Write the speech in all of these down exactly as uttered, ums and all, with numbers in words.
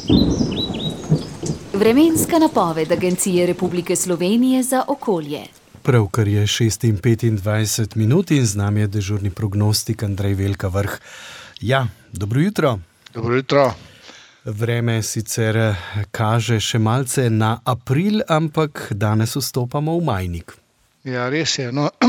Vremenska napoved Agencije Republike Slovenije za okolje. Pravkar je šest in petindvajset minut in z nami je dežurni prognostik Andrej Velka Vrh. Ja, dobro jutro. Dobro jutro. Vreme sicer kaže še malce na april, ampak danes vstopamo v majnik. Ja, res je. No,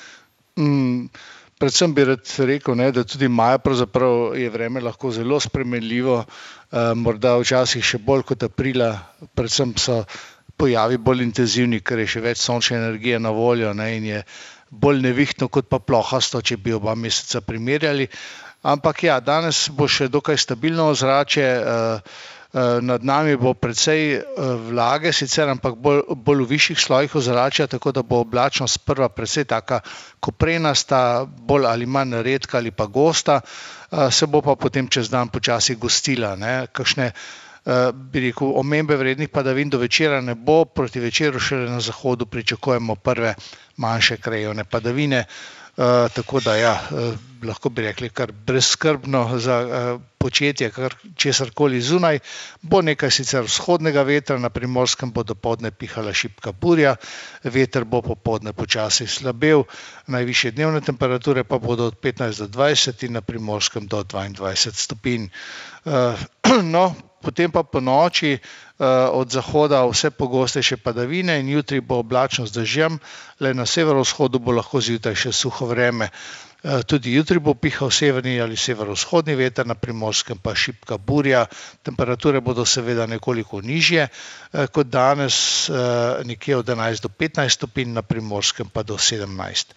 predvsem bi rad rekel, ne, da tudi maja pravzaprav je vreme lahko zelo spremenljivo, morda včasih še bolj kot aprila, predvsem so pojavi bolj intenzivni, ker je še več sončne energije na voljo, ne, in je bolj nevihtno kot pa plohasto, če bi oba meseca primerjali. Ampak ja, danes bo še dokaj stabilno ozračje, nad nami bo precej vlage, sicer ampak bolj, bolj v višjih slojih ozračja, tako da bo oblačnost sprva precej taka koprenasta, bolj ali manj redka ali pa gosta, se bo pa potem čez dan počasi gostila, ne. Kakšne, bi rekel, omembe vrednih padavin do večera ne bo, proti večeru šele na zahodu pričakujemo prve manjše krajevne padavine. Uh, tako da ja, uh, lahko bi rekli kar brezskrbno za uh, početje kar česarkoli zunaj. Bo nekaj sicer vzhodnega vetra, na Primorskem bo dopoldne pihala šibka burja, veter bo popoldne počasi slabel, najvišje dnevne temperature pa bodo od petnajst do dvajset in na Primorskem do dvaindvajset stopinj. Uh, no, potem pa po noči od zahoda vse pogostejše padavine in jutri bo oblačno z dežjem, le na severovzhodu bo lahko zjutraj še suho vreme. Tudi jutri bo pihal severni ali severovzhodni veter, na Primorskem pa šibka burja, temperature bodo seveda nekoliko nižje kot danes, nekje od enajst do petnajst stopinj, na Primorskem pa do sedemnajst.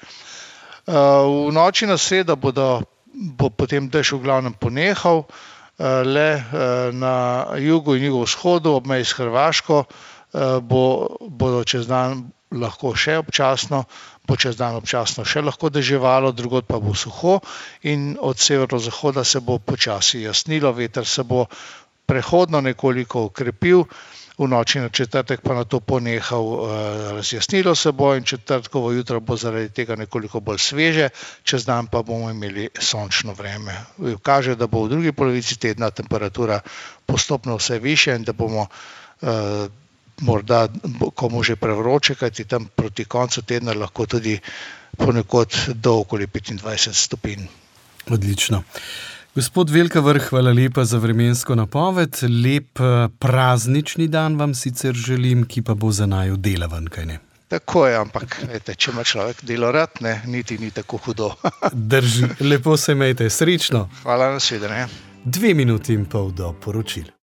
V noči na sredo bodo, bo potem dež v glavnem ponehal, le na jugu in jugovzhodu ob meji s Hrvaško bo, bodo čez dan lahko še občasno, bo čez dan občasno še lahko deževalo, drugod pa bo suho in od severozahoda se bo počasi jasnilo, veter se bo prehodno nekoliko okrepil, v noči na četrtek pa nato ponehal, razjasnilo se bo in četrtkovo jutro bo zaradi tega nekoliko bolj sveže, čez dan pa bomo imeli sončno vreme. Kaže, da bo v drugi polovici tedna temperatura postopno vse višja in da bomo eh, morda komu že prevroče, kajti tam proti koncu tedna lahko tudi ponekod do okoli petindvajset stopinj. Odlično. Gospod Velka Vrh, hvala lepa za vremensko napoved. Lep praznični dan vam sicer želim, ki pa bo za naju delaven, kaj ne? Tako je, ampak vete, če ima človek delo rad, ne, niti ni tako hudo. Drži, lepo se imejte, srečno. Hvala, nasvidenje. Dve minuti in pol do poročil.